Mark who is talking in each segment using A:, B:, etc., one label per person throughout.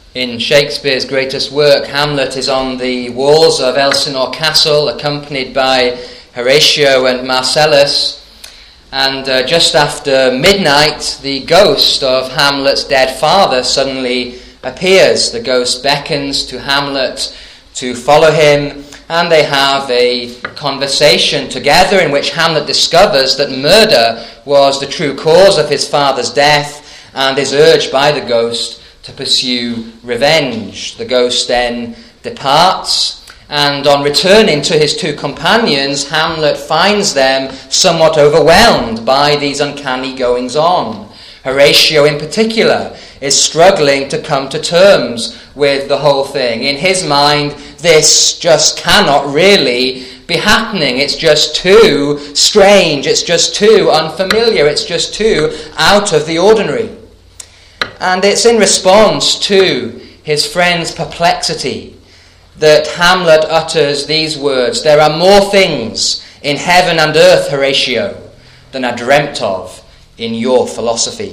A: In Shakespeare's greatest work, Hamlet is on the walls of Elsinore Castle, accompanied by Horatio and Marcellus, and just after midnight, the ghost of Hamlet's dead father suddenly appears. The ghost beckons to Hamlet to follow him, and they have a conversation together in which Hamlet discovers that murder was the true cause of his father's death and is urged by the ghost to pursue revenge. The ghost then departs, and on returning to his two companions, Hamlet finds them somewhat overwhelmed by these uncanny goings-on. Horatio, in particular, is struggling to come to terms with the whole thing. In his mind, this just cannot really be happening. It's just too strange. It's just too unfamiliar. It's just too out of the ordinary. And it's in response to his friend's perplexity that Hamlet utters these words: "There are more things in heaven and earth, Horatio, than are dreamt of in your philosophy."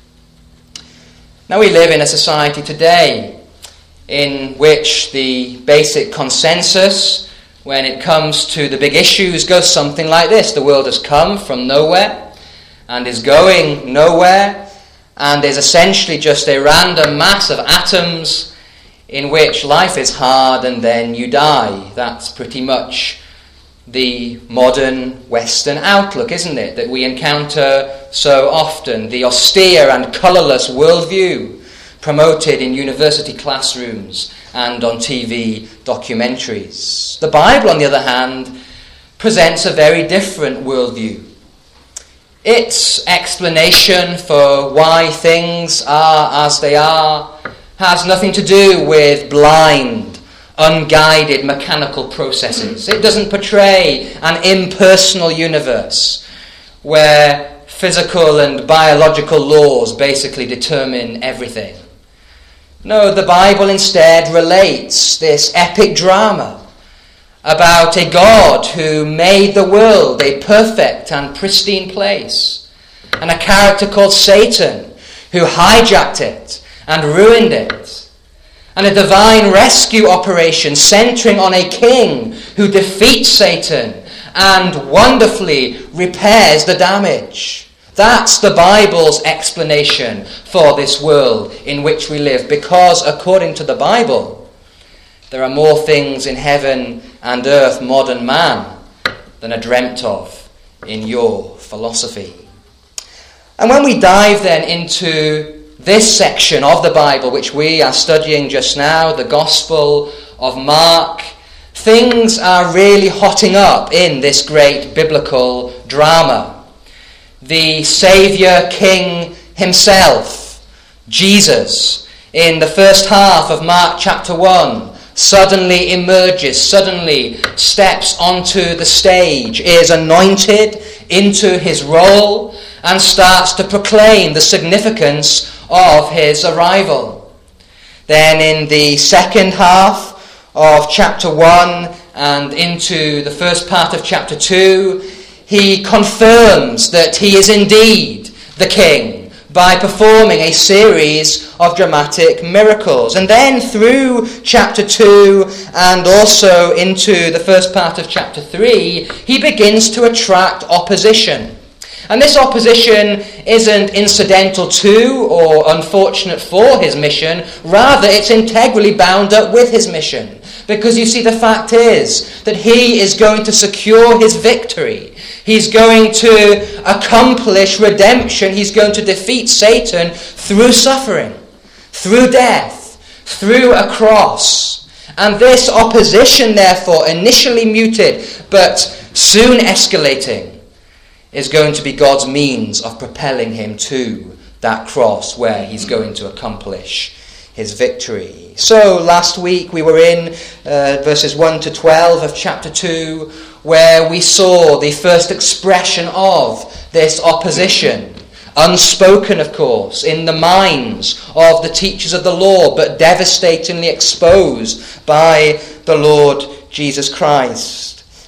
A: Now, we live in a society today in which the basic consensus when it comes to the big issues goes something like this: the world has come from nowhere and is going nowhere, and is essentially just a random mass of atoms in which life is hard and then you die. That's pretty much the modern Western outlook, isn't it, that we encounter so often, the austere and colourless worldview promoted in university classrooms and on TV documentaries. The Bible, on the other hand, presents a very different worldview. Its explanation for why things are as they are has nothing to do with blind, unguided mechanical processes. It doesn't portray an impersonal universe where physical and biological laws basically determine everything. No, the Bible instead relates this epic drama about a God who made the world a perfect and pristine place, and a character called Satan who hijacked it and ruined it, and a divine rescue operation centering on a king who defeats Satan and wonderfully repairs the damage. That's the Bible's explanation for this world in which we live, because according to the Bible, there are more things in heaven and earth, modern man, than are dreamt of in your philosophy. And when we dive then into this section of the Bible, which we are studying just now, the Gospel of Mark, things are really hotting up in this great biblical drama. The Saviour King himself, Jesus, in the first half of Mark chapter 1, suddenly emerges, suddenly steps onto the stage, is anointed into his role, and starts to proclaim the significance of his arrival. Then in the second half of chapter 1 and into the first part of chapter 2, he confirms that he is indeed the king by performing a series of dramatic miracles. And then through chapter 2 and also into the first part of chapter 3, he begins to attract opposition. And this opposition isn't incidental to or unfortunate for his mission. Rather, it's integrally bound up with his mission. Because you see, the fact is that he is going to secure his victory. He's going to accomplish redemption. He's going to defeat Satan through suffering, through death, through a cross. And this opposition, therefore, initially muted, but soon escalating, is going to be God's means of propelling him to that cross where he's going to accomplish his victory. So last week we were in verses 1 to 12 of chapter 2, where we saw the first expression of this opposition, unspoken, of course, in the minds of the teachers of the law, but devastatingly exposed by the Lord Jesus Christ.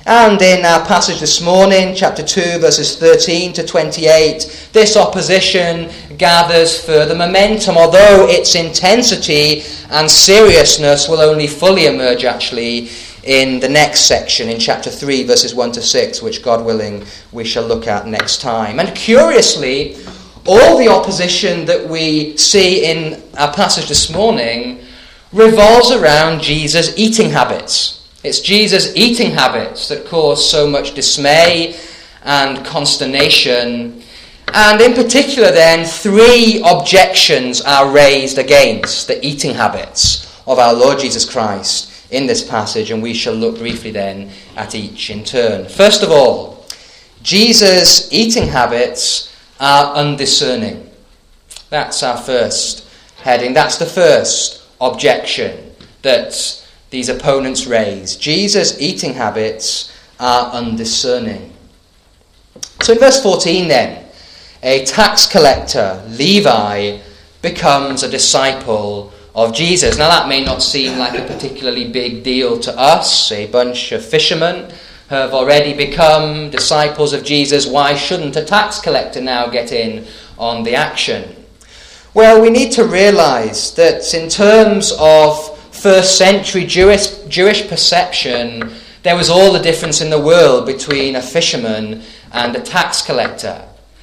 A: And in our passage this morning, chapter 2, verses 13 to 28, this opposition gathers further momentum, although its intensity and seriousness will only fully emerge, actually, in the next section, in chapter 3, verses 1 to 6, which, God willing, we shall look at next time. And curiously, all the opposition that we see in our passage this morning revolves around Jesus' eating habits. It's Jesus' eating habits that cause so much dismay and consternation. And in particular then, 3 objections are raised against the eating habits of our Lord Jesus Christ in this passage, and we shall look briefly then at each in turn. First of all, Jesus' eating habits are undiscerning. That's our first heading. That's the first objection that these opponents raise. Jesus' eating habits are undiscerning. So in verse 14 then, a tax collector, Levi, becomes a disciple of Jesus. Now that may not seem like a particularly big deal to us. A bunch of fishermen have already become disciples of Jesus. Why shouldn't a tax collector now get in on the action? Well, we need to realize that in terms of first century Jewish perception, there was all the difference in the world between a fisherman and a tax collector.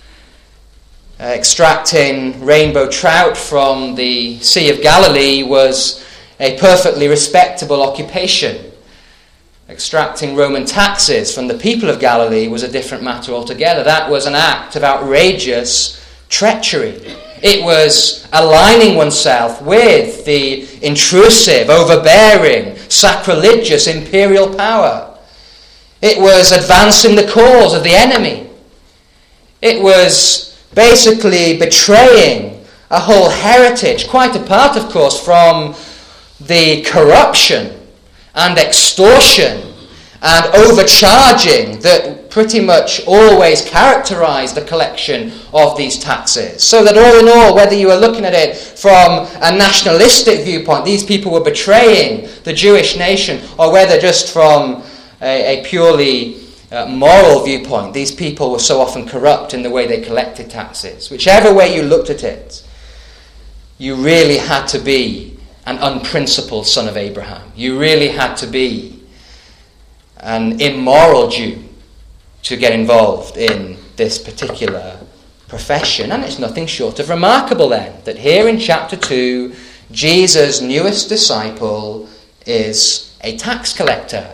A: Extracting rainbow trout from the Sea of Galilee was a perfectly respectable occupation. Extracting Roman taxes from the people of Galilee was a different matter altogether. That was an act of outrageous treachery. It was aligning oneself with the intrusive, overbearing, sacrilegious imperial power. It was advancing the cause of the enemy. It was basically betraying a whole heritage, quite apart, of course, from the corruption and extortion and overcharging that pretty much always characterized the collection of these taxes. So that all in all, whether you were looking at it from a nationalistic viewpoint, these people were betraying the Jewish nation, or whether just from a purely moral viewpoint, these people were so often corrupt in the way they collected taxes. Whichever way you looked at it, you really had to be an unprincipled son of Abraham. You really had to be an immoral Jew to get involved in this particular profession. And it's nothing short of remarkable then that here in chapter 2, Jesus' newest disciple is a tax collector.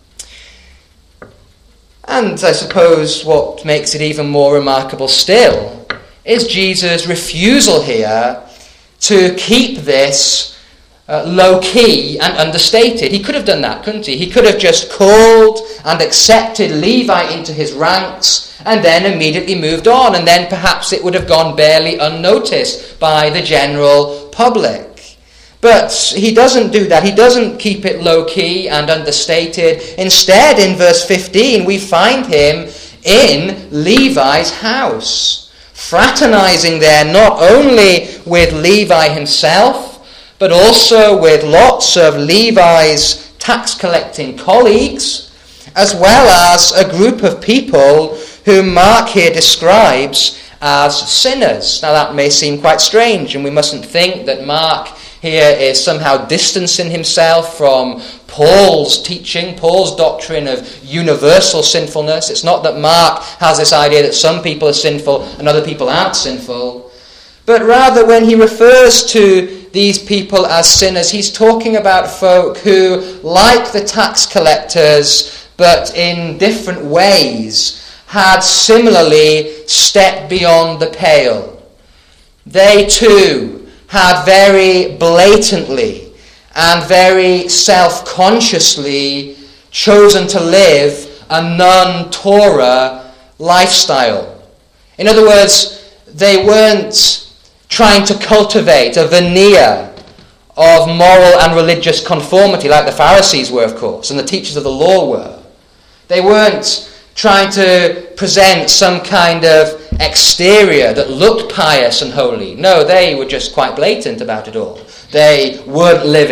A: And I suppose what makes it even more remarkable still is Jesus' refusal here to keep this low-key and understated. He could have done that, couldn't he? He could have just called and accepted Levi into his ranks and then immediately moved on, and then perhaps it would have gone barely unnoticed by the general public. But he doesn't do that. He doesn't keep it low-key and understated. Instead, in verse 15, we find him in Levi's house, fraternizing there not only with Levi himself, but also with lots of Levi's tax-collecting colleagues, as well as a group of people whom Mark here describes as sinners. Now that may seem quite strange, and we mustn't think that Mark here is somehow distancing himself from Paul's teaching, Paul's doctrine of universal sinfulness. It's not that Mark has this idea that some people are sinful and other people aren't sinful, but rather when he refers to these people as sinners, he's talking about folk who, like the tax collectors, but in different ways, had similarly stepped beyond the pale. They too had very blatantly and very self-consciously chosen to live a non-Torah lifestyle. In other words, they weren't trying to cultivate a veneer of moral and religious conformity like the Pharisees were, of course, and the teachers of the law were. They weren't trying to present some kind of exterior that looked pious and holy. No, they were just quite blatant about it all. They weren't living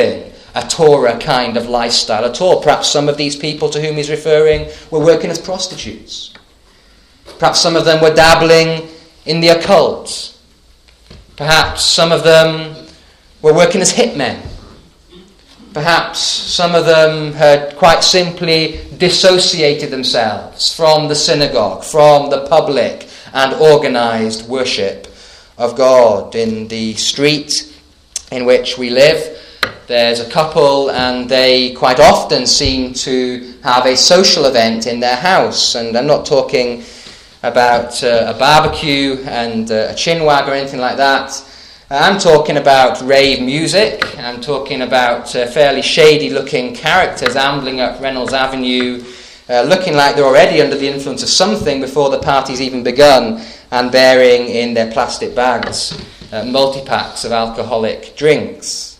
A: a Torah kind of lifestyle at all. Perhaps some of these people to whom he's referring were working as prostitutes. Perhaps some of them were dabbling in the occult. Perhaps some of them were working as hitmen. Perhaps some of them had quite simply dissociated themselves from the synagogue, from the public and organised worship of God. In the street in which we live, there's a couple, and they quite often seem to have a social event in their house. And I'm not talking about a barbecue and a chinwag or anything like that. I'm talking about rave music. I'm talking about fairly shady-looking characters ambling up Reynolds Avenue, looking like they're already under the influence of something before the party's even begun, and bearing in their plastic bags multi-packs of alcoholic drinks.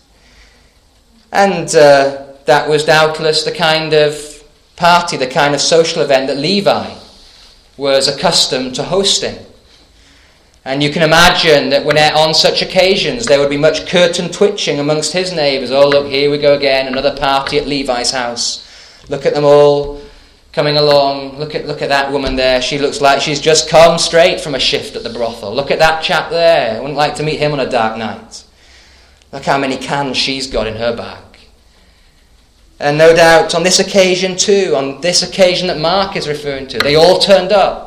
A: And that was doubtless the kind of party, the kind of social event that Levi was accustomed to hosting. And you can imagine that when on such occasions there would be much curtain twitching amongst his neighbours. Oh, look, here we go again, another party at Levi's house. Look at them all coming along. Look at that woman there. She looks like she's just come straight from a shift at the brothel. Look at that chap there. I wouldn't like to meet him on a dark night. Look how many cans she's got in her bag. And no doubt on this occasion too, on this occasion that Mark is referring to, they all turned up.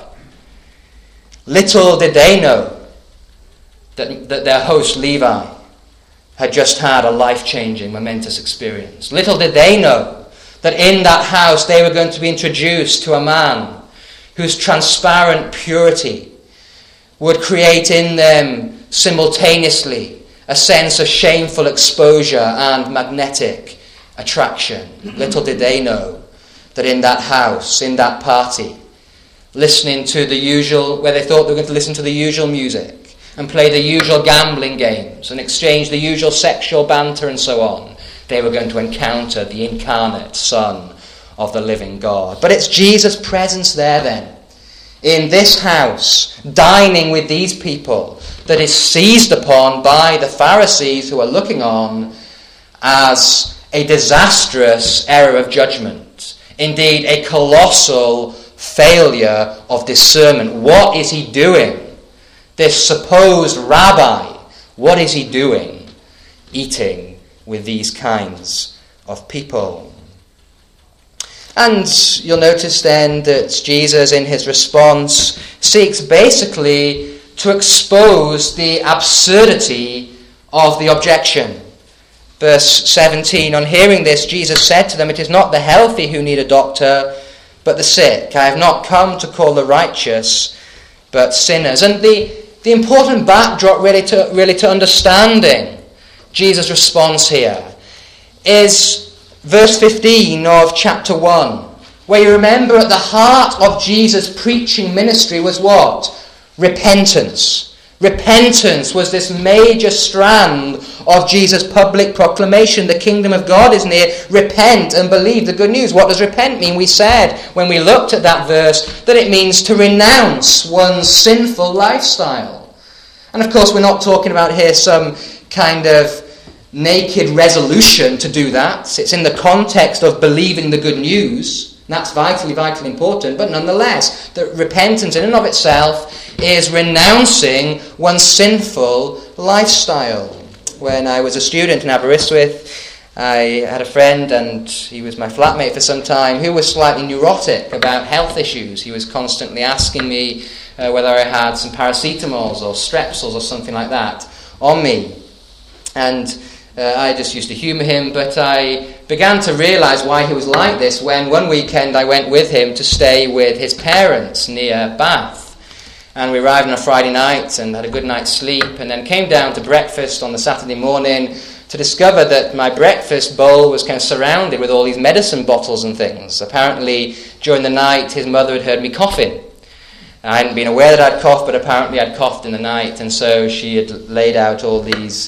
A: Little did they know that their host Levi had just had a life-changing, momentous experience. Little did they know that in that house they were going to be introduced to a man whose transparent purity would create in them simultaneously a sense of shameful exposure and magnetic attraction. Little did they know that in that house, in that party, listening to the usual, where they thought they were going to listen to the usual music and play the usual gambling games and exchange the usual sexual banter and so on, they were going to encounter the incarnate Son of the living God. But it's Jesus' presence there then, in this house, dining with these people, that is seized upon by the Pharisees who are looking on as a disastrous error of judgment. Indeed, a colossal failure of discernment. What is he doing? This supposed rabbi, what is he doing? Eating with these kinds of people. And you'll notice then that Jesus, in his response, seeks basically to expose the absurdity of the objection. Verse 17, on hearing this, Jesus said to them, "It is not the healthy who need a doctor, but the sick. I have not come to call the righteous, but sinners." And the important backdrop really to understanding Jesus' response here is verse 15 of chapter 1, where you remember at the heart of Jesus' preaching ministry was what? Repentance. Repentance was this major strand of Jesus' public proclamation. The kingdom of God is near. Repent and believe the good news. What does repent mean? We said when we looked at that verse that it means to renounce one's sinful lifestyle. And of course we're not talking about here some kind of naked resolution to do that. It's in the context of believing the good news. And that's vitally important. But nonetheless, the repentance in and of itself is renouncing one's sinful lifestyle. When I was a student in Aberystwyth, I had a friend, and he was my flatmate for some time, who was slightly neurotic about health issues. He was constantly asking me whether I had some paracetamols or strepsils or something like that on me. And I just used to humour him, but I began to realise why he was like this when one weekend I went with him to stay with his parents near Bath. And we arrived on a Friday night and had a good night's sleep, and then came down to breakfast on the Saturday morning to discover that my breakfast bowl was kind of surrounded with all these medicine bottles and things. Apparently, during the night, his mother had heard me coughing. I hadn't been aware that I'd coughed, but apparently I'd coughed in the night, and so she had laid out all these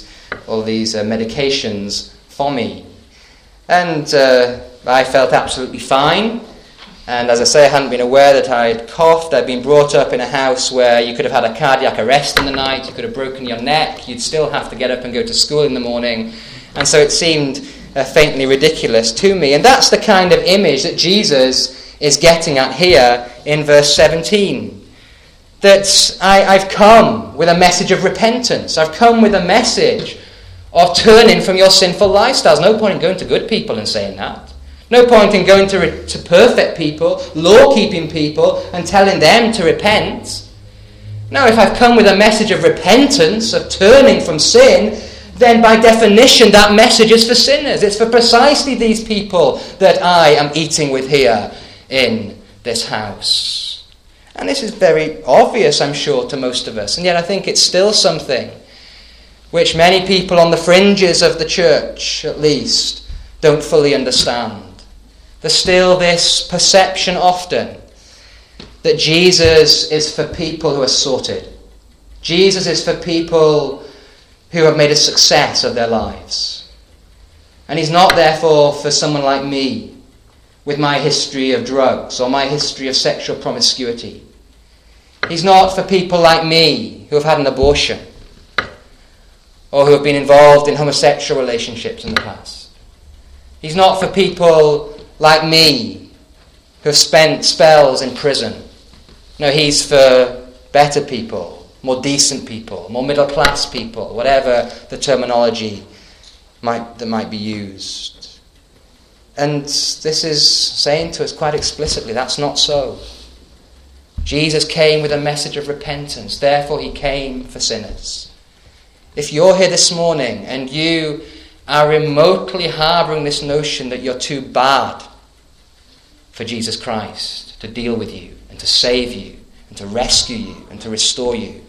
A: medications for me. And I felt absolutely fine. And as I say, I hadn't been aware that I had coughed. I'd been brought up in a house where you could have had a cardiac arrest in the night, you could have broken your neck, you'd still have to get up and go to school in the morning. And so it seemed faintly ridiculous to me. And that's the kind of image that Jesus is getting at here in verse 17. That I've come with a message of repentance. I've come with a message of turning from your sinful lifestyles. No point in going to good people and saying that. No point in going to perfect people, law-keeping people, and telling them to repent. Now, if I've come with a message of repentance, of turning from sin, then by definition that message is for sinners. It's for precisely these people that I am eating with here in this house. And this is very obvious, I'm sure, to most of us. And yet I think it's still something which many people on the fringes of the church, at least, don't fully understand. There's still this perception often that Jesus is for people who are sorted. Jesus is for people who have made a success of their lives. And he's not therefore for someone like me with my history of drugs or my history of sexual promiscuity. He's not for people like me who have had an abortion or who have been involved in homosexual relationships in the past. He's not for people like me who have spent spells in prison. No, he's for better people, more decent people, more middle-class people, whatever the terminology that might be used. And this is saying to us quite explicitly, that's not so. Jesus came with a message of repentance, therefore he came for sinners. If you're here this morning and you are remotely harbouring this notion that you're too bad for Jesus Christ to deal with you and to save you and to rescue you and to restore you,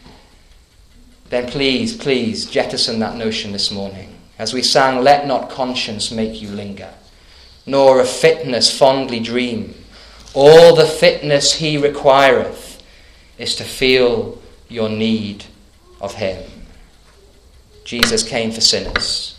A: then please jettison that notion this morning. As we sang, let not conscience make you linger, nor of fitness fondly dream. All the fitness he requireth is to feel your need of him. Jesus came for sinners.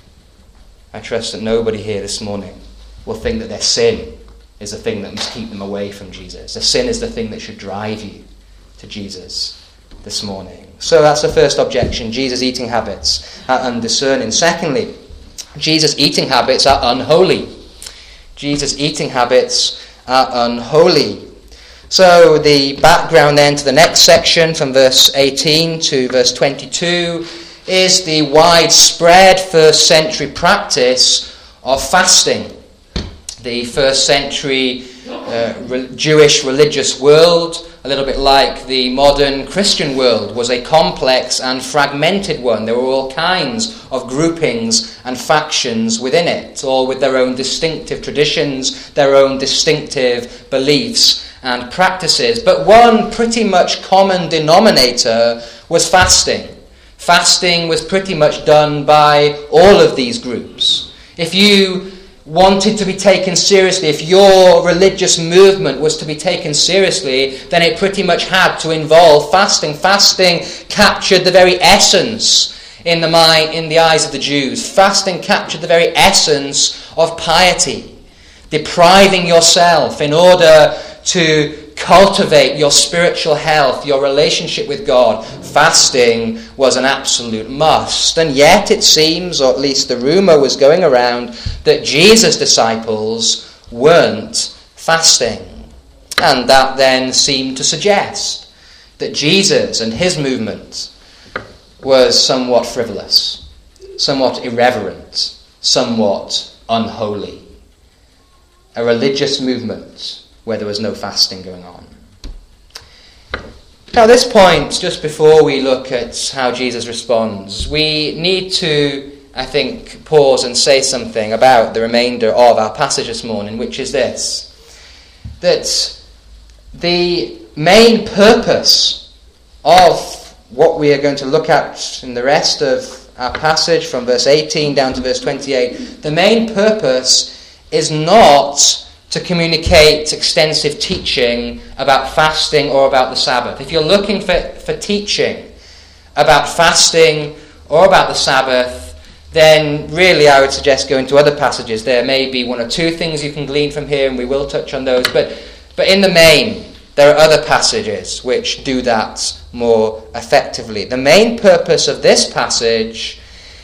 A: I trust that nobody here this morning will think that their sin is the thing that must keep them away from Jesus. Their sin is the thing that should drive you to Jesus this morning. So that's the first objection. Jesus' eating habits are undiscerning. Secondly, Jesus' eating habits are unholy. Jesus' eating habits are unholy. So the background then to the next section from verse 18 to verse 22 is the widespread first century practice of fasting. The first century Jewish religious world, a little bit like the modern Christian world, was a complex and fragmented one. There were all kinds of groupings and factions within it, all with their own distinctive traditions, their own distinctive beliefs and practices. But one pretty much common denominator was fasting. Fasting was pretty much done by all of these groups. If you wanted to be taken seriously, if your religious movement was to be taken seriously, then it pretty much had to involve fasting. Fasting captured the very essence in the eyes of the Jews. Fasting captured the very essence of piety, depriving yourself in order to cultivate your spiritual health, your relationship with God. Fasting was an absolute must. And yet it seems, or at least the rumour was going around, that Jesus' disciples weren't fasting. And that then seemed to suggest that Jesus and his movement was somewhat frivolous, somewhat irreverent, somewhat unholy. A religious movement where there was no fasting going on. Now at this point, just before we look at how Jesus responds, we need to, I think, pause and say something about the remainder of our passage this morning, which is this: that the main purpose of what we are going to look at in the rest of our passage from verse 18 down to verse 28, the main purpose is not to communicate extensive teaching about fasting or about the Sabbath. If you're looking for teaching about fasting or about the Sabbath, then really I would suggest going to other passages. There may be one or two things you can glean from here, and we will touch on those. But in the main, there are other passages which do that more effectively. The main purpose of this passage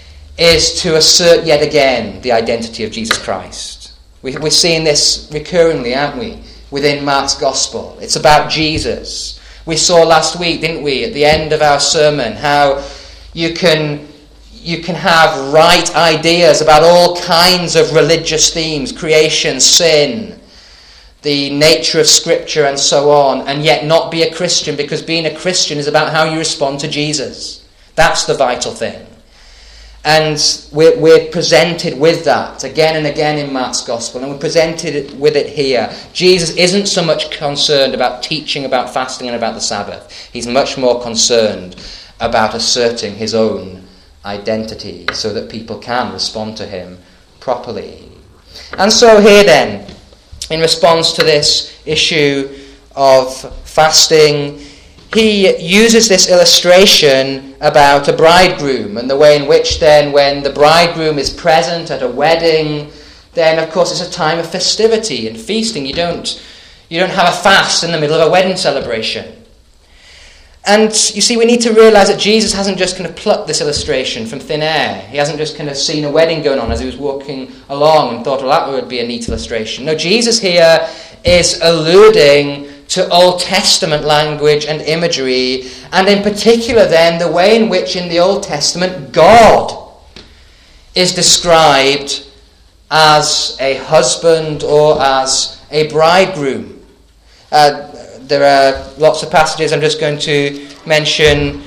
A: is to assert yet again the identity of Jesus Christ. We're seeing this recurringly, aren't we, within Mark's Gospel. It's about Jesus. We saw last week, didn't we, at the end of our sermon, how you can have right ideas about all kinds of religious themes, creation, sin, the nature of Scripture and so on, and yet not be a Christian, because being a Christian is about how you respond to Jesus. That's the vital thing. And we're presented with that again and again in Mark's Gospel, and we're presented with it here. Jesus isn't so much concerned about teaching about fasting and about the Sabbath. He's much more concerned about asserting his own identity so that people can respond to him properly. And so here then, in response to this issue of fasting, he uses this illustration about a bridegroom and the way in which then when the bridegroom is present at a wedding, then of course it's a time of festivity and feasting. You don't have a fast in the middle of a wedding celebration. And you see, we need to realise that Jesus hasn't just kind of plucked this illustration from thin air. He hasn't just kind of seen a wedding going on as he was walking along and thought, well, that would be a neat illustration. No, Jesus here is alluding to Old Testament language and imagery, and in particular then the way in which in the Old Testament God is described as a husband or as a bridegroom. There are lots of passages. I'm just going to mention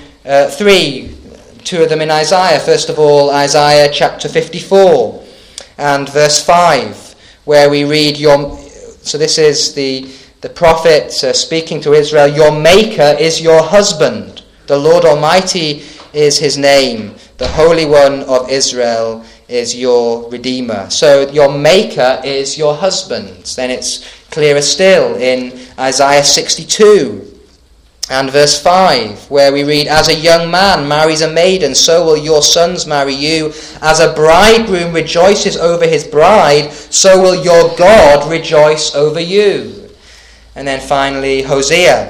A: two of them in Isaiah. First of all, Isaiah chapter 54 and verse 5, where we read, so this is the prophet speaking to Israel, "Your Maker is your husband. The Lord Almighty is his name. The Holy One of Israel is your Redeemer." So your Maker is your husband. Then it's clearer still in Isaiah 62 and verse 5, where we read, "As a young man marries a maiden, so will your sons marry you. As a bridegroom rejoices over his bride, so will your God rejoice over you." And then finally, Hosea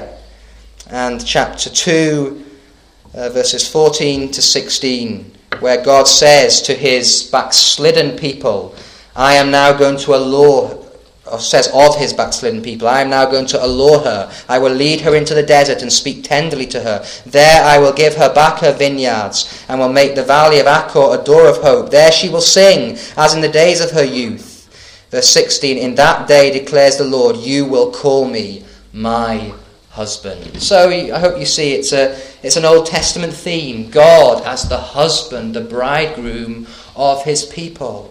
A: and chapter 2, verses 14 to 16, where God says to his backslidden people, "I am now going to allure," or says of his backslidden people, "I am now going to allure her. I will lead her into the desert and speak tenderly to her. There I will give her back her vineyards, and will make the valley of Achor a door of hope. There she will sing, as in the days of her youth." Verse 16, "In that day, declares the Lord, you will call me my husband." So I hope you see it's an Old Testament theme. God as the husband, the bridegroom of his people.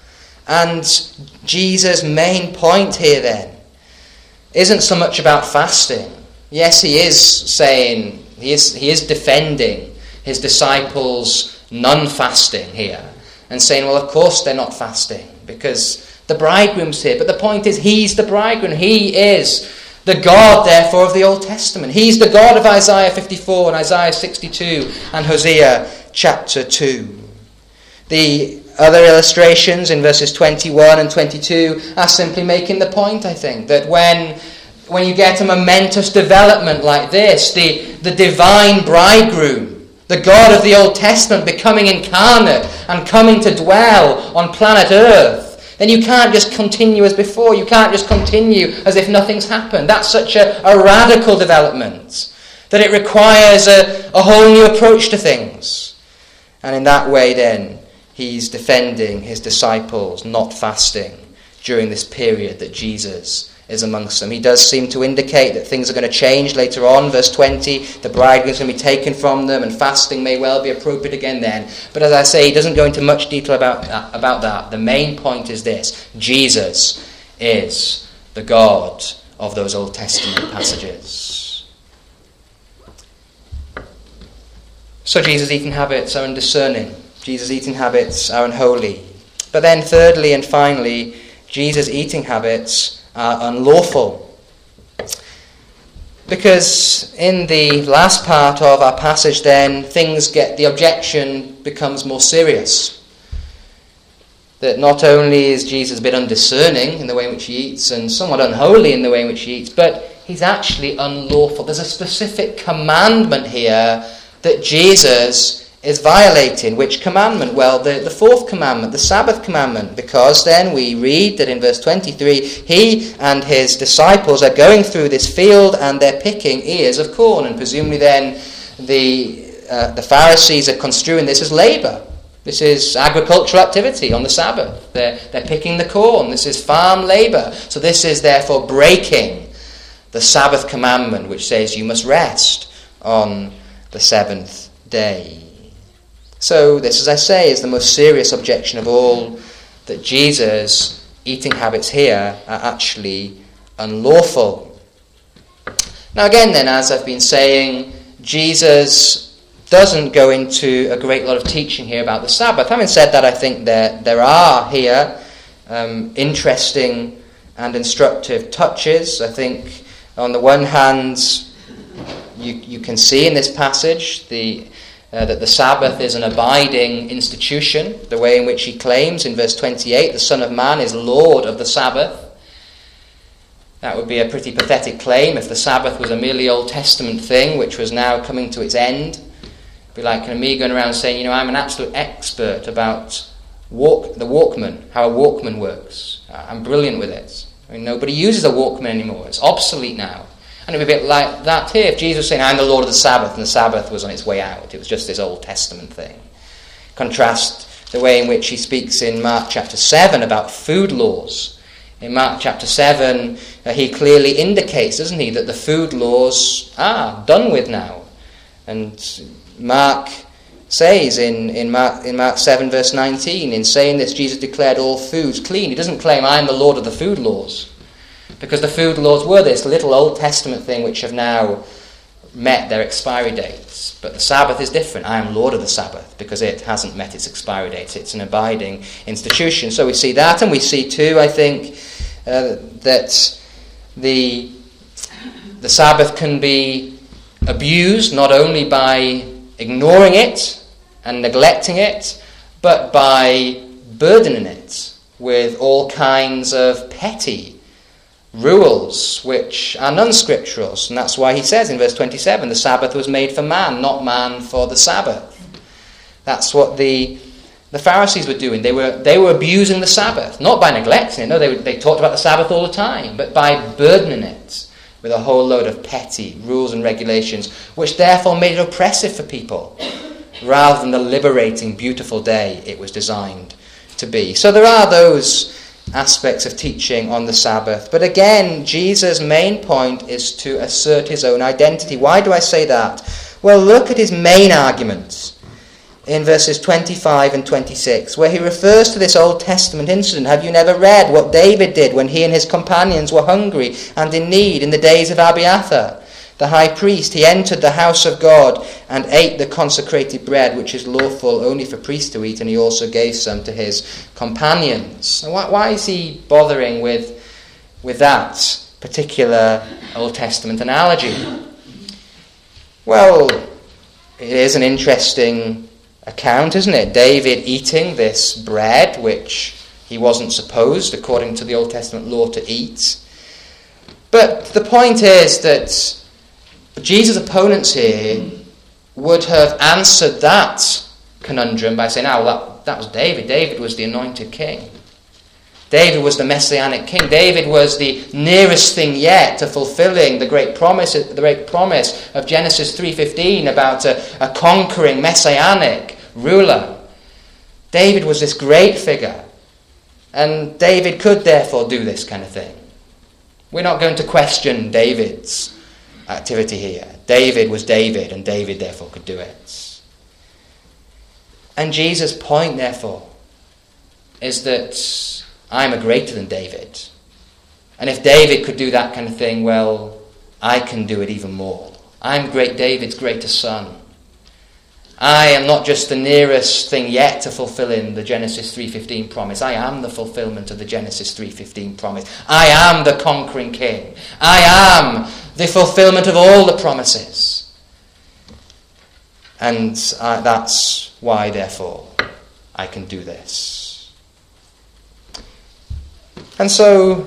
A: And Jesus' main point here then isn't so much about fasting. Yes, he is saying, he is defending his disciples' non-fasting here and saying, well, of course they're not fasting because the bridegroom's here. But the point is, he's the bridegroom. He is the God, therefore, of the Old Testament. He's the God of Isaiah 54 and Isaiah 62 and Hosea chapter 2. The other illustrations in verses 21 and 22 are simply making the point, I think, that when you get a momentous development like this, the divine bridegroom, the God of the Old Testament becoming incarnate and coming to dwell on planet Earth, then you can't just continue as before. You can't just continue as if nothing's happened. That's such a radical development that it requires a whole new approach to things. And in that way then, he's defending his disciples not fasting during this period that Jesus is amongst them. He does seem to indicate that things are going to change later on. Verse 20, the bridegroom's going to be taken from them and fasting may well be appropriate again then. But as I say, he doesn't go into much detail about that. The main point is this: Jesus is the God of those Old Testament passages. So Jesus' eating habits are undiscerning. Jesus' eating habits are unholy. But then thirdly and finally, Jesus' eating habits are unlawful. Because in the last part of our passage then, the objection becomes more serious. That not only is Jesus a bit undiscerning in the way in which he eats and somewhat unholy in the way in which he eats, but he's actually unlawful. There's a specific commandment here that Jesus is violating which commandment? Well, the fourth commandment, the Sabbath commandment, because then we read that in verse 23, he and his disciples are going through this field and they're picking ears of corn, and presumably then the Pharisees are construing this as labour. This is agricultural activity on the Sabbath. They're picking the corn. This is farm labour. So this is therefore breaking the Sabbath commandment, which says you must rest on the seventh day. So this, as I say, is the most serious objection of all, that Jesus' eating habits here are actually unlawful. Now again then, as I've been saying, Jesus doesn't go into a great lot of teaching here about the Sabbath. Having said that, I think there are here interesting and instructive touches. I think on the one hand, you can see in this passage that the Sabbath is an abiding institution, the way in which he claims in verse 28, the Son of Man is Lord of the Sabbath. That would be a pretty pathetic claim if the Sabbath was a merely Old Testament thing, which was now coming to its end. It'd be like me going around saying, I'm an absolute expert about the Walkman, how a Walkman works. I'm brilliant with it. Nobody uses a Walkman anymore. It's obsolete now. And it would be a bit like that here. If Jesus was saying, I'm the Lord of the Sabbath, and the Sabbath was on its way out. It was just this Old Testament thing. Contrast the way in which he speaks in Mark chapter 7 about food laws. In Mark chapter 7, he clearly indicates, doesn't he, that the food laws are done with now. And Mark says in Mark 7 verse 19, in saying this, Jesus declared all foods clean. He doesn't claim, I am the Lord of the food laws. Because the food laws were this little Old Testament thing which have now met their expiry dates. But the Sabbath is different. I am Lord of the Sabbath, because it hasn't met its expiry dates. It's an abiding institution. So we see that, and we see too, I think, that the Sabbath can be abused not only by ignoring it and neglecting it, but by burdening it with all kinds of petty rules which are non-scriptural. And that's why he says in verse 27, the Sabbath was made for man, not man for the Sabbath. That's what the Pharisees were doing. They were abusing the Sabbath, not by neglecting it. No, they talked about the Sabbath all the time, but by burdening it with a whole load of petty rules and regulations, which therefore made it oppressive for people, rather than the liberating, beautiful day it was designed to be. So there are those aspects of teaching on the Sabbath. But again, Jesus' main point is to assert his own identity. Why do I say that? Well, look at his main arguments in verses 25 and 26, where he refers to this Old Testament incident. Have you never read what David did when he and his companions were hungry and in need in the days of Abiathar, the high priest? He entered the house of God and ate the consecrated bread, which is lawful only for priests to eat, and he also gave some to his companions. Why is he bothering with that particular Old Testament analogy? Well, it is an interesting account, isn't it? David eating this bread, which he wasn't supposed, according to the Old Testament law, to eat. But the point is that Jesus' opponents here would have answered that conundrum by saying, that was David. David was the anointed king. David was the messianic king. David was the nearest thing yet to fulfilling the great promise of Genesis 3:15 about a conquering messianic ruler. David was this great figure, and David could therefore do this kind of thing. We're not going to question David's activity here. David was David, and David therefore could do it. And Jesus' point, therefore, is that I'm a greater than David. And if David could do that kind of thing, well, I can do it even more. I'm great David's greater son. I am not just the nearest thing yet to fulfilling the Genesis 3:15 promise. I am the fulfillment of the Genesis 3:15 promise. I am the conquering king. I am the fulfillment of all the promises. And that's why, therefore, I can do this. And so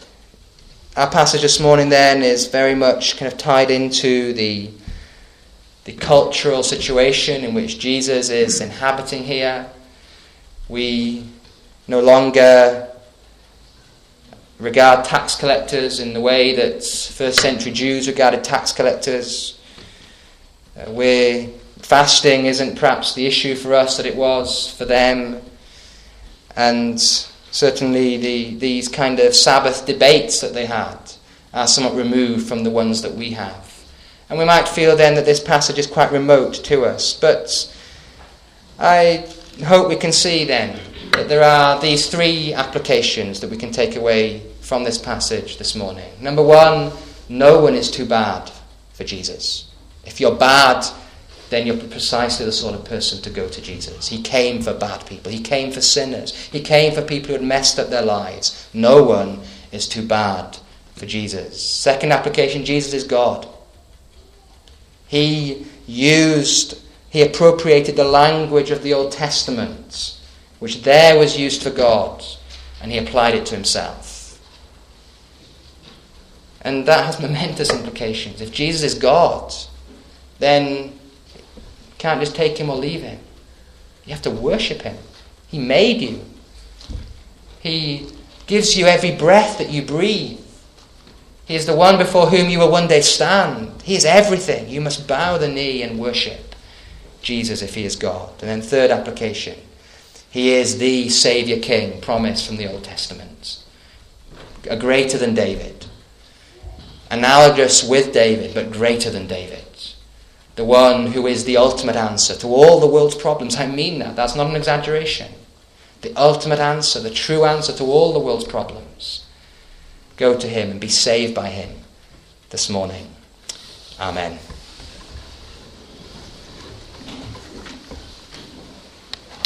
A: our passage this morning then is very much kind of tied into the the cultural situation in which Jesus is inhabiting here. We no longer regard tax collectors in the way that first century Jews regarded tax collectors. Where fasting isn't perhaps the issue for us that it was for them. And certainly these kind of Sabbath debates that they had are somewhat removed from the ones that we have. And we might feel then that this passage is quite remote to us. But I hope we can see then that there are these three applications that we can take away from this passage this morning. Number one, no one is too bad for Jesus. If you're bad, then you're precisely the sort of person to go to Jesus. He came for bad people. He came for sinners. He came for people who had messed up their lives. No one is too bad for Jesus. Second application, Jesus is God. He appropriated the language of the Old Testament, which there was used for God, and he applied it to himself. And that has momentous implications. If Jesus is God, then you can't just take him or leave him. You have to worship him. He made you. He gives you every breath that you breathe. He is the one before whom you will one day stand. He is everything. You must bow the knee and worship Jesus if he is God. And then third application, he is the Saviour King promised from the Old Testament. A greater than David. Analogous with David, but greater than David. The one who is the ultimate answer to all the world's problems. I mean that. That's not an exaggeration. The ultimate answer, the true answer to all the world's problems. Go to him and be saved by him this morning. Amen.